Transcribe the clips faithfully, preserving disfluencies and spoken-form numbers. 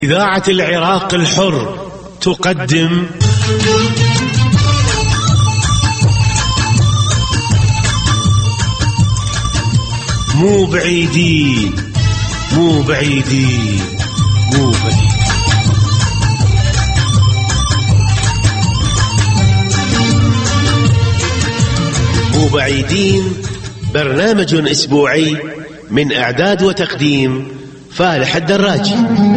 إذاعة العراق الحر تقدم مو بعيدين مو بعيدين مو بعيدين مو بعيدين، برنامج أسبوعي من إعداد وتقديم فالح الدراجي.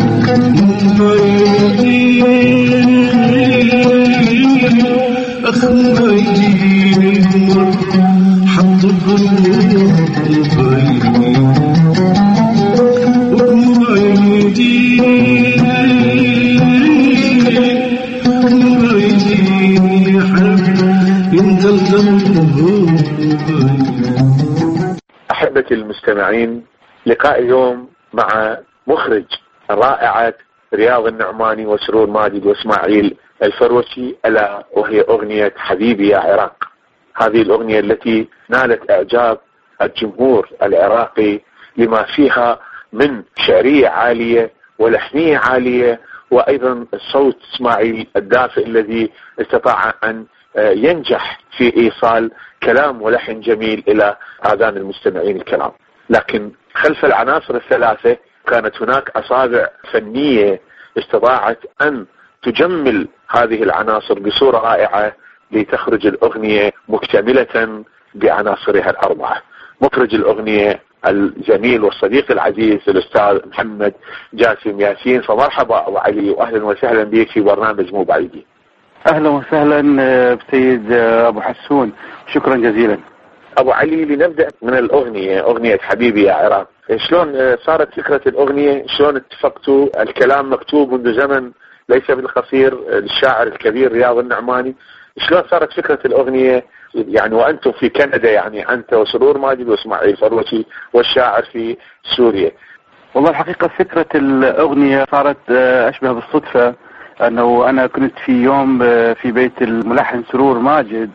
أحبتي المستمعين، لقاء اليوم مع مخرج رائعة رياض النعماني وسرور ماجد واسماعيل الفروشي، ألا وهي أغنية حبيبي يا عراق. هذه الأغنية التي نالت إعجاب الجمهور العراقي لما فيها من شعرية عالية ولحنية عالية، وأيضا الصوت اسماعيل الدافئ الذي استطاع أن ينجح في إيصال كلام ولحن جميل إلى آذان المستمعين الكرام. لكن خلف العناصر الثلاثة كانت هناك أصابع فنية استطاعت أن تجمل هذه العناصر بصورة رائعة لتخرج الأغنية مكتملة بعناصرها الأربعة. مخرج الأغنية الجميل والصديق العزيز الأستاذ محمد جاسم ياسين، فمرحبا أبو علي وأهلا وسهلا بك في برنامج مو بعيدين. أهلا وسهلا بسيد أبو حسون، شكرا جزيلا. أبو علي، لنبدأ من الأغنية، أغنية حبيبي يا عراق. شلون صارت فكرة الأغنية؟ شلون اتفقتوا؟ الكلام مكتوب منذ زمن ليس بالقصير للشاعر الكبير رياض النعماني. شلون صارت فكرة الأغنية يعني وأنتم في كندا، يعني أنت وسرور ماجد واسماعيل فروشي والشاعر في سوريا؟ والله الحقيقة فكرة الأغنية صارت أشبه بالصدفة، أنه أنا كنت في يوم في بيت الملحن سرور ماجد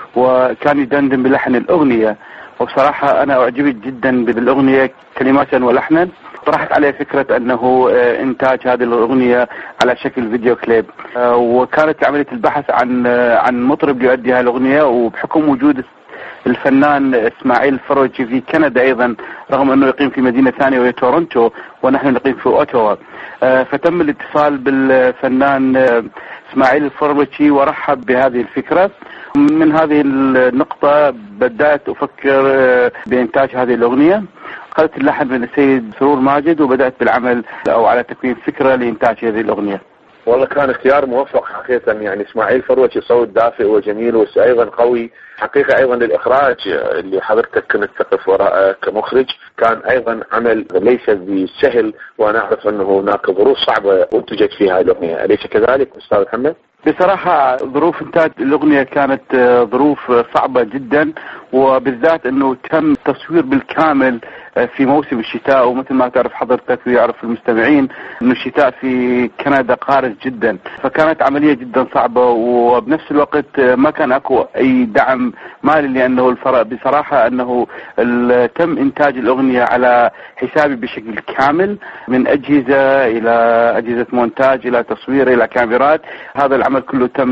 وكان يدندن بلحن الأغنية، وبصراحة أنا أعجبت جدا بالأغنية كلمات ولحنا. طرحت عليه فكرة أنه إنتاج هذه الأغنية على شكل فيديو كليب، وكانت عملية البحث عن عن مطرب يؤدي هذه الأغنية، وبحكم وجود الفنان اسماعيل الفروشي في كندا أيضا رغم أنه يقيم في مدينة ثانية وهي تورونتو ونحن نقيم في أوتوا، فتم الاتصال بالفنان اسماعيل الفروشي ورحب بهذه الفكرة. من هذه النقطة بدأت أفكر بإنتاج هذه الأغنية، أخذت اللحن من السيد سرور ماجد وبدأت بالعمل أو على تكوين فكرة لإنتاج هذه الأغنية. والله كان اختيار موفق حقيقة، يعني اسماعيل فروشي صوت دافئ وجميل وأيضا قوي حقيقة. أيضا الإخراج اللي حضرتك كنت تقف وراءه كمخرج كان أيضا عمل ليس بالسهل، وأنا أعرف أنه هناك ظروف صعبة أنتجت فيها الأغنية، أليس كذلك أستاذ محمد؟ بصراحة ظروف إنتاج الأغنية كانت ظروف صعبة جدا، وبالذات أنه تم التصوير بالكامل في موسم الشتاء، ومثل ما تعرف حضرتك ويعرف المستمعين أن الشتاء في كندا قارس جدا، فكانت عملية جدا صعبة، وبنفس الوقت ما كان أكو أي دعم مالي، لأنه الفرق بصراحة أنه تم إنتاج الأغنية على حسابي بشكل كامل، من أجهزة إلى أجهزة مونتاج إلى تصوير إلى كاميرات. هذا العمل كله تم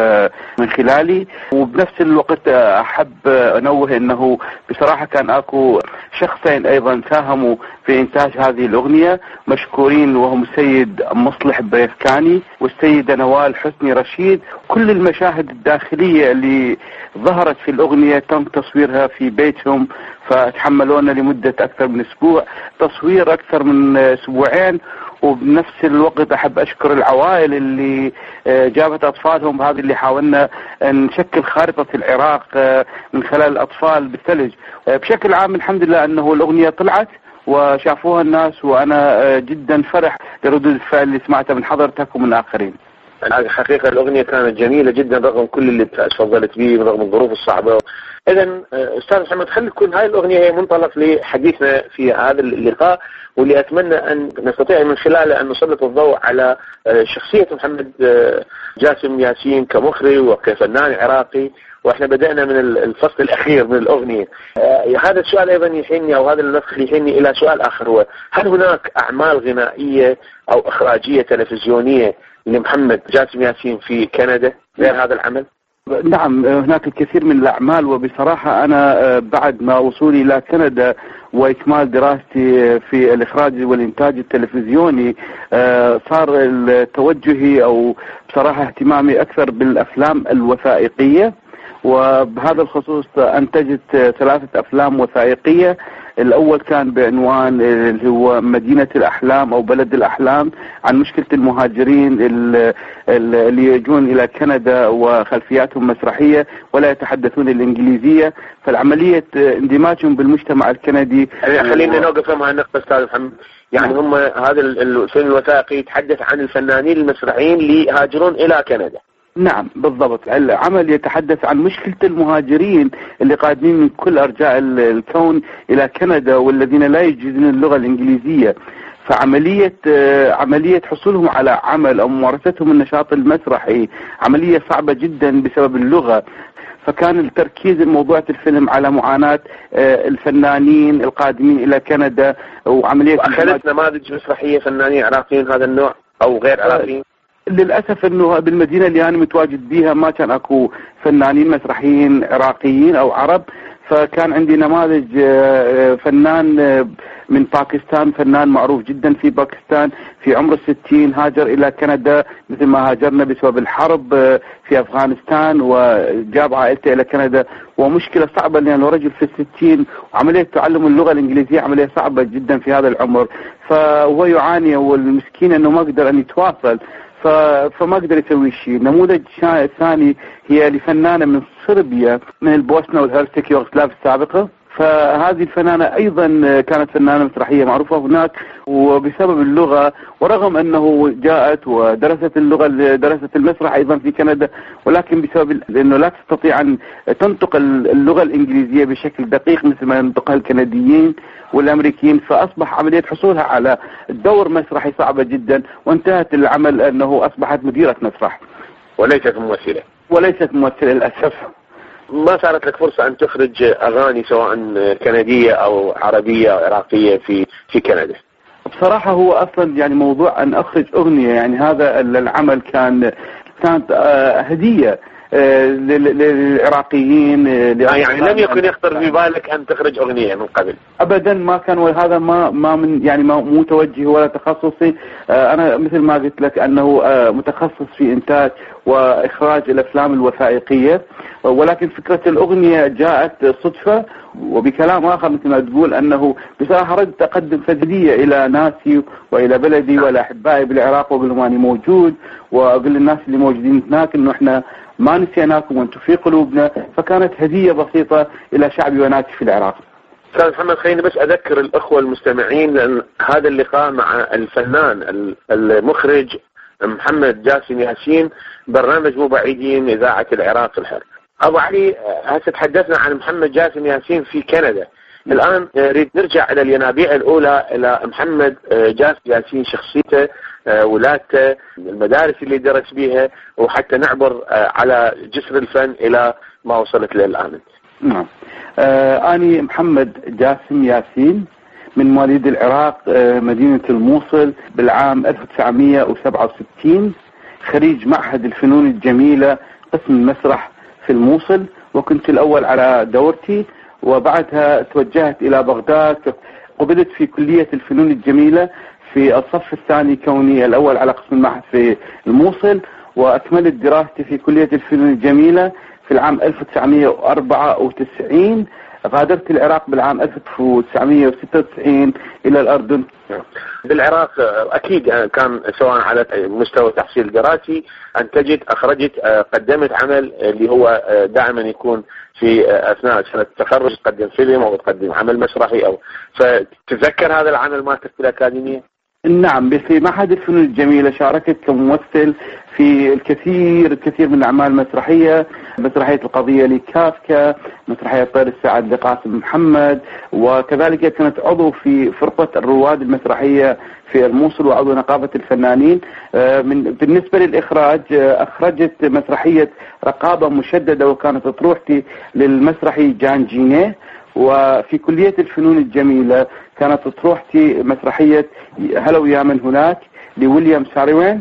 من خلالي، وبنفس الوقت أحب أنوه أنه بصراحة كان أكو شخصين أيضا ساهموا في إنتاج هذه الأغنية مشكورين، وهم السيد مصلح بريفكاني والسيدة نوال حسني رشيد. كل المشاهد الداخلية اللي ظهرت في الأغنية تم تصويرها في بيتهم، فتحملونا لمدة أكثر من أسبوع تصوير أكثر من أسبوعين. وبنفس الوقت أحب أشكر العوائل اللي جابت أطفالهم، هذه اللي حاولنا نشكل خارطة العراق من خلال الأطفال بالثلج. بشكل عام الحمد لله أنه الأغنية طلعت وشافوها الناس، وأنا جدا فرح لردود الفعل اللي سمعتها من حضرتك ومن آخرين. الحقيقة الأغنية كانت جميلة جدا رغم كل اللي تفضلت به، رغم الظروف الصعبة. إذن أستاذ محمد، خلي تكون هاي الأغنية هي منطلق لحديثنا في هذا اللقاء، واللي أتمنى أن نستطيع من خلاله أن نسلط الضوء على شخصية محمد جاسم ياسين كمخرج وكفنان عراقي. وإحنا بدأنا من الفصل الأخير من الأغنية. هذا السؤال أيضا يحيني، أو هذا النسخ يحيني إلى سؤال آخر، هو هل هناك أعمال غنائية أو إخراجية تلفزيونية لمحمد جاسم ياسين في كندا غير هذا العمل؟ نعم، هناك الكثير من الأعمال. وبصراحة أنا بعد ما وصولي إلى كندا وإكمال دراستي في الإخراج والإنتاج التلفزيوني صار توجهي أو بصراحة اهتمامي أكثر بالأفلام الوثائقية. وبهذا الخصوص أنتجت ثلاثة أفلام وثائقية. الأول كان بعنوان اللي هو مدينة الأحلام أو بلد الأحلام، عن مشكلة المهاجرين اللي يجون إلى كندا وخلفياتهم مسرحية ولا يتحدثون الإنجليزية، فالعملية اندماجهم بالمجتمع الكندي. خلينا نوقف مع النقطة أستاذ محمد. يعني هم هذا الفيلم الوثائقي يتحدث عن الفنانين المسرحيين اللي يهاجرون إلى كندا. نعم بالضبط، العمل يتحدث عن مشكلة المهاجرين اللي قادمين من كل أرجاء الكون إلى كندا والذين لا يجيدون اللغة الإنجليزية. فعملية عملية حصولهم على عمل أو ممارستهم النشاط المسرحي عملية صعبة جدا بسبب اللغة. فكان التركيز الموضوع الفيلم على معاناة الفنانين القادمين إلى كندا وعملية. أخذت نماذج مسرحية فنانين عراقيين هذا النوع أو غير عراقيين؟ للأسف أنه بالمدينة اللي أنا متواجد بيها ما كان أكو فنانين مسرحيين عراقيين أو عرب. فكان عندي نماذج فنان من باكستان، فنان معروف جدا في باكستان في عمر الستين، هاجر إلى كندا مثل ما هاجرنا بسبب الحرب في أفغانستان، وجاب عائلته إلى كندا. ومشكلة صعبة لأنه رجل في الستين وعملية تعلم اللغة الإنجليزية عملية صعبة جدا في هذا العمر. فهو يعاني، والمسكين أنه ما قدر أن يتواصل، فما قدر يسوي شيء. النموذج الثاني هي لفنانة من صربيا من البوسنة والهرسك يوغوسلافيا السابقة. فهذه الفنانة أيضا كانت فنانة مسرحية معروفة هناك، وبسبب اللغة ورغم أنه جاءت ودرست اللغة درست المسرح أيضا في كندا، ولكن بسبب أنه لا تستطيع أن تنطق اللغة الإنجليزية بشكل دقيق مثل ما ينطقها الكنديين والأمريكيين، فأصبح عملية حصولها على دور مسرحي صعبة جدا. وانتهت العمل أنه أصبحت مديرة مسرح وليست ممثلة. وليست ممثلة للأسف. ما صارت لك فرصة أن تخرج أغاني سواء كندية أو عربية أو عراقية في في كندا؟ بصراحة هو أصلا يعني موضوع أن أخرج أغنية، يعني هذا العمل كان كانت هدية للعراقيين. يعني لم يكن يخطر في بالك أن تخرج أغنية من قبل؟ أبدا ما كان، وهذا ما ما من يعني ما مو توجهي ولا تخصصي. أنا مثل ما قلت لك أنه متخصص في إنتاج وإخراج الأفلام الوثائقية، ولكن فكرة الأغنية جاءت صدفة. وبكلام آخر مثل ما تقول أنه بصراحة ردت أقدم فدية إلى ناسي وإلى بلدي وإلى أحبائي بالعراق وبالماني موجود، وأقول للناس اللي موجودين هناك إنه إحنا ما نسيناكم وأنتم في قلوبنا. فكانت هدية بسيطة إلى شعبي وناسي في العراق. أستاذ محمد، خليني بس أذكر الأخوة المستمعين لأن هذا اللقاء مع الفنان المخرج محمد جاسم ياسين، برنامج مو بعيدين إذاعة العراق الحر. أبو علي، هسه تحدثنا عن محمد جاسم ياسين في كندا. الآن نريد نرجع إلى الينابيع الأولى، إلى محمد جاسم ياسين، شخصيته، ولادته، المدارس اللي درس بيها، وحتى نعبر على جسر الفن إلى ما وصلت له الآن. نعم، آه أنا محمد جاسم ياسين من مواليد العراق، آه مدينة الموصل بالعام ألف وتسعمئة وسبعة وستين، خريج معهد الفنون الجميلة قسم المسرح في الموصل، وكنت الأول على دورتي. وبعدها توجهت إلى بغداد، قبلت في كلية الفنون الجميلة في الصف الثاني كوني الأول على قسم المعهد في الموصل، وأكملت دراستي في كلية الفنون الجميلة في العام ألف وتسعمئة وأربعة وتسعين. غادرت العراق بالعام ألف وتسعمئة وستة وتسعين إلى الأردن. بالعراق أكيد كان سواء على مستوى تحصيل دراسي أنتجت، أخرجت، قدمت عمل اللي هو دائما يكون في أثناء سنة التخرج تقدم فيلم أو تقدم عمل مسرحي، أو فتتذكر هذا العمل مالتك في الأكاديمية؟ نعم، في معهد الفنون الجميلة شاركت كممثل في الكثير الكثير من الأعمال المسرحية، مسرحية القضية لكافكا، مسرحية طير السعد لقاسم محمد، وكذلك كانت عضو في فرقة الرواد المسرحية في الموصل وعضو نقابة الفنانين. من بالنسبة للإخراج أخرجت مسرحية رقابة مشددة وكانت أطروحتي للمسرحي جان جينيه، وفي كلية الفنون الجميلة كانت أطروحتي مسرحية هلا ويا من هناك لويليام ساريوين،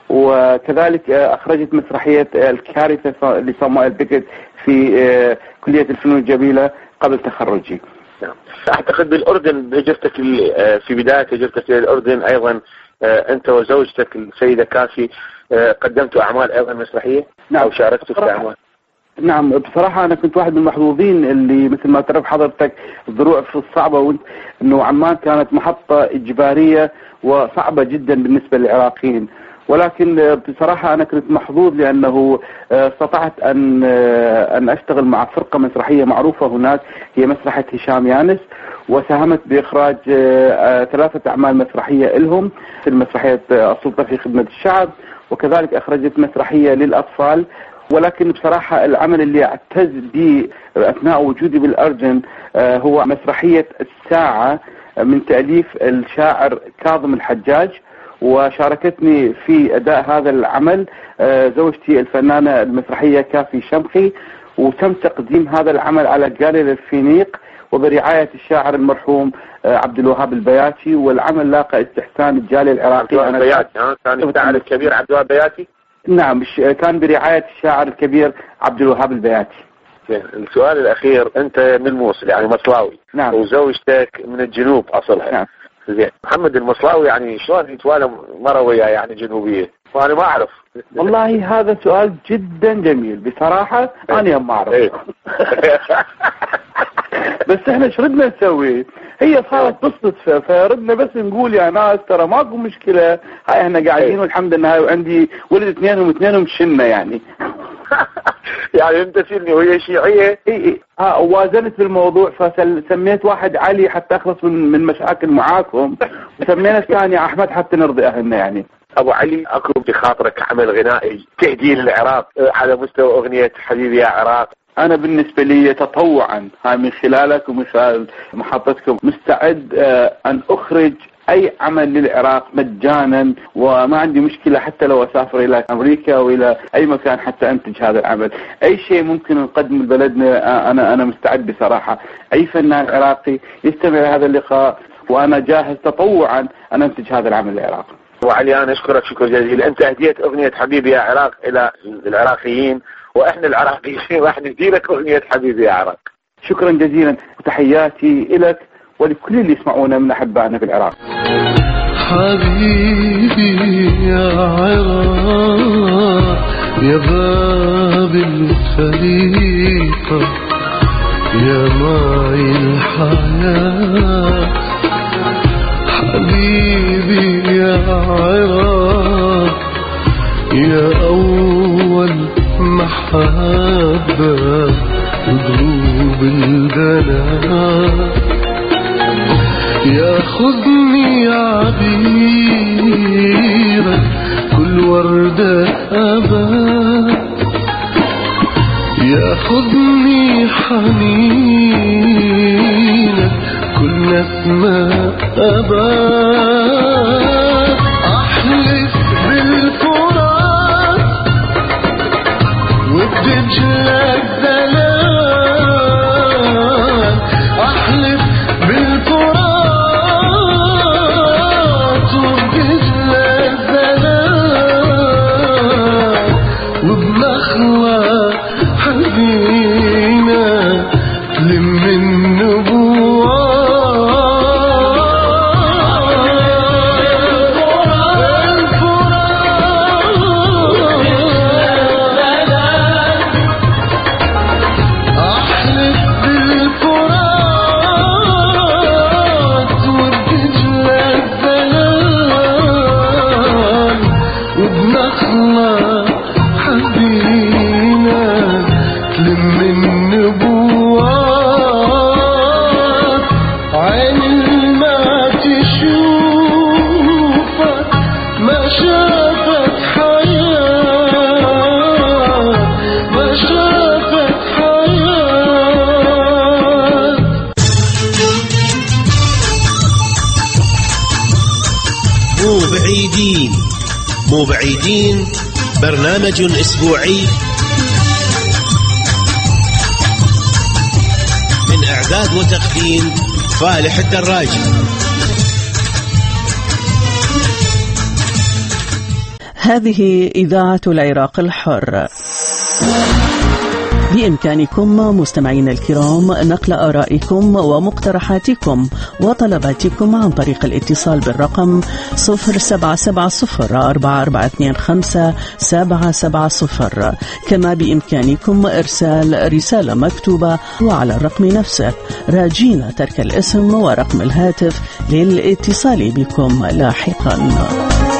وكذلك أخرجت مسرحية الكارثة لصامويل بيكيت في كلية الفنون الجميلة قبل تخرجي. أعتقد بالأردن هجرتك في بداية هجرتك إلى الأردن أيضا أنت وزوجتك السيدة كافي قدمتوا أعمال أيضا مسرحية. نعم. أو شاركتوا في أعمال. نعم، بصراحة أنا كنت واحد من المحظوظين اللي مثل ما تعرف حضرتك الظروف الصعبة، وانت إنه عمان كانت محطة إجبارية وصعبة جدا بالنسبة للعراقيين، ولكن بصراحة أنا كنت محظوظ لأنه استطعت أن أن أشتغل مع فرقة مسرحية معروفة هناك هي مسرحة هشام يانس، وساهمت بإخراج ثلاثة أعمال مسرحية لهم في مسرحية السلطة في خدمة الشعب، وكذلك أخرجت مسرحية للأطفال. ولكن بصراحة العمل اللي اعتز به أثناء وجودي بالأردن هو مسرحية الساعة من تأليف الشاعر كاظم الحجاج، وشاركتني في أداء هذا العمل زوجتي الفنانة المسرحية كافي شمخي، وتم تقديم هذا العمل على جاليري الفينيق وبرعاية الشاعر المرحوم عبد الوهاب البياتي، والعمل لاقى استحسان الجالية العراقية. عبد الوهاب البياتي كان الشاعر الكبير عبد الوهاب البياتي. نعم، كان برعاية الشاعر الكبير عبد الوهاب البياتي. السؤال الأخير، أنت من الموصل يعني مصلاوي. نعم. وزوجتك من الجنوب أصلها. نعم. زين، محمد المصلاوي يعني شلون يتوالى مروية يعني جنوبية؟ وأنا ما أعرف. والله هذا سؤال جدا جميل بصراحة. أنا ما أعرف. ايه. بس احنا شو ردنا نسوي؟ هي صارت بالصدفة، فردنا بس نقول يا ناس ترى ماكو مشكلة، هاي احنا قاعدين والحمد لله، وعندي ولد اثنينهم اثنينهم شنة يعني. يعني انت سني وهي شيعية. اي اي اه وازلت بالموضوع، فسميت واحد علي حتى اخلص من من مشاكل معاكم، وسمينا الثاني احمد حتى نرضي اهلنا يعني. ابو علي، اكو بخاطرك عمل غنائي تهدي للعراق على مستوى اغنية حبيبي يا عراق؟ أنا بالنسبة لي تطوعا، هاي من خلالك ومن خلال محطتكم مستعد أن أخرج أي عمل للعراق مجانا، وما عندي مشكلة حتى لو أسافر إلى أمريكا وإلى أي مكان حتى أنتج هذا العمل. أي شيء ممكن نقدم لبلدنا أنا أنا مستعد بصراحة. أي فنان عراقي يستمع لهذا اللقاء وأنا جاهز تطوعا أن أنتج هذا العمل للعراق. وعلي، أنا أشكرك شكر جزيل، أنت أهديت أغنية حبيبي يا عراق إلى العراقيين، وإحنا العراقيين راح ندي لك أغنية حبيبي يا عراق. شكرا جزيلا، وتحياتي لك ولكل اللي يسمعونا من أحبائنا في العراق. حبيبي يا عراق يا باب الخليقة يا معي الحياة، حبيبي يا عراق يا أول محبة ودروب البلاء، يا خذني عبيرك كل وردة أبات، يا خذني حنينك كل نسمة أبات، أحلف بالفرات وبدجلة الزلال، أحلف بالفرات وبدجلة الزلال، وبنخلة حزينة تلم النبوات، عين ما تشوف مو بعيدين برنامج أسبوعي من إعداد وتقديم فالح الدراجي. هذه إذاعة العراق الحر. بإمكانكم مستمعين الكرام نقل آرائكم ومقترحاتكم وطلباتكم عن طريق الاتصال بالرقم صفر سبعة سبعة صفر أربعة أربعة اثنين خمسة سبعة سبعة صفر. كما بإمكانكم إرسال رسالة مكتوبة وعلى الرقم نفسه، راجين ترك الاسم ورقم الهاتف للاتصال بكم لاحقا.